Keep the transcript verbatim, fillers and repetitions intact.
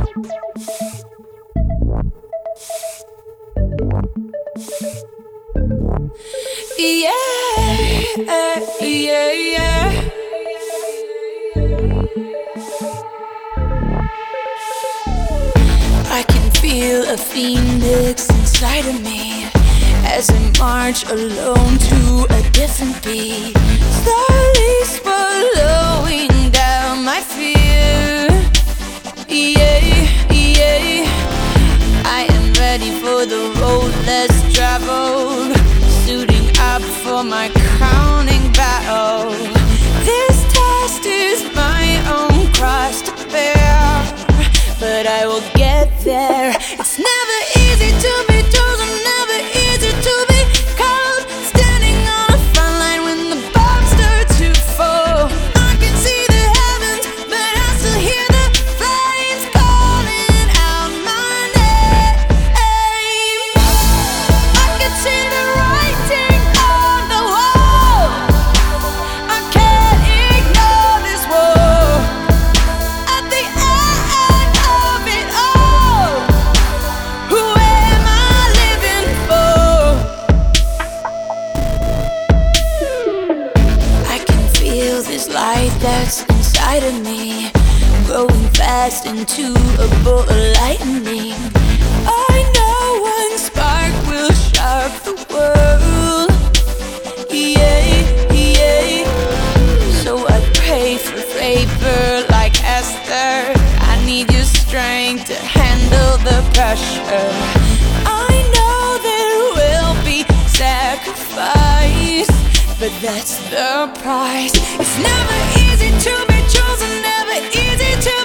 Yeah, yeah, yeah. I can feel a phoenix inside of me as I march alone to a different beat, slowly swallowing down my fear. Yeah, yeah. I am ready for the road less traveled, suiting up for my crowning battle. This test is my own cross to bear, but I will get there. It's never easy to be chosen, never easy to be called. Standing on the front line when the bombs start to fall. I can see the heavens, but I still hear the flames calling out my name. I can see the writing on the wall. I can't ignore this war. At the end of it all, who am I living for? I can feel this light that's inside of me, growing fast into a ball of lightning. I know one spark will shock the world. Yeah, yeah. So I pray for favor like Esther. I need your strength to handle the pressure. I know there will be sacrifice, but that's the price. It's never easy to be chosen, never easy to